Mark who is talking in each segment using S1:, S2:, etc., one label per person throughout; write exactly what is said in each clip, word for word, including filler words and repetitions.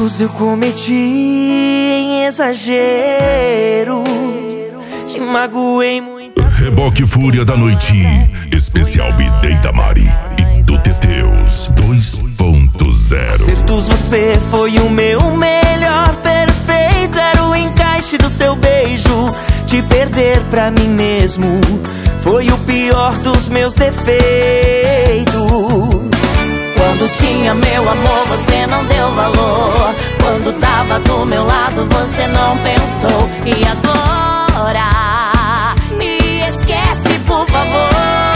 S1: erros eu cometi em exagero, te magoei muito.
S2: Reboque Fúria da Noite, especial B-Day da Mari e do Teteus dois ponto zero.
S1: Acertos, você foi o meu melhor, perfeito era o encaixe do seu beijo. Te perder pra mim mesmo foi o pior dos meus defeitos.
S3: Quando tinha meu amor, você não deu valor. Quando tava do meu lado, você não pensou. E agora, me esquece, por favor.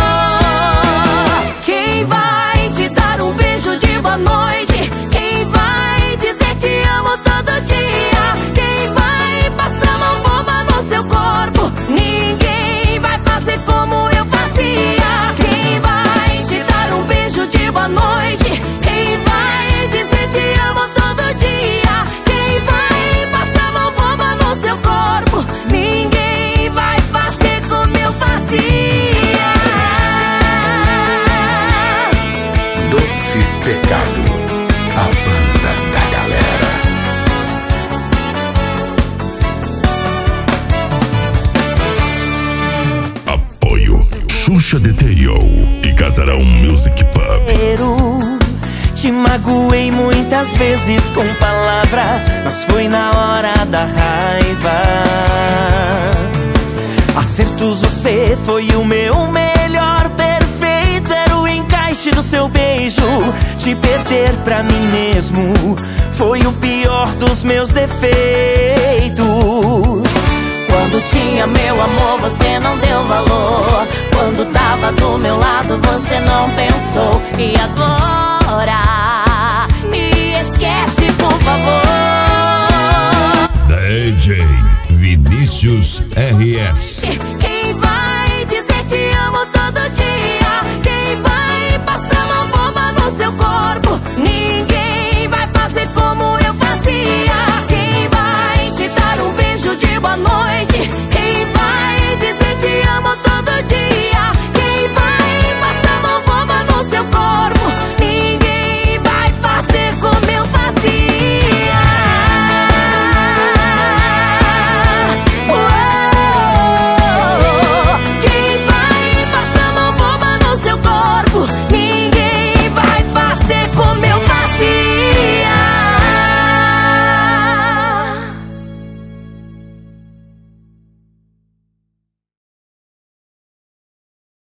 S3: Quem vai te dar um beijo de boa noite? Quem vai dizer te amo todo dia? Quem vai passar mão boba no seu corpo? Ninguém vai fazer como eu fazia. Quem vai te dar um beijo de boa noite? Quem vai dizer te amo todo dia? Quem vai passar mão boba no seu corpo? Ninguém vai fazer como eu fazia.
S4: Doce Pecado, a banda da galera.
S2: Apoio Xuxa Detail e Casarão Music Pub.
S1: Te magoei muitas vezes com palavras, mas foi na hora da raiva. Acertos, você foi o meu melhor, perfeito era o encaixe do seu beijo. Te perder pra mim mesmo foi o pior dos meus defeitos.
S3: Quando tinha meu amor, você não deu valor. Quando tava do meu lado, você não pensou. E agora, me esquece, por favor.
S5: D J Vinícius R S.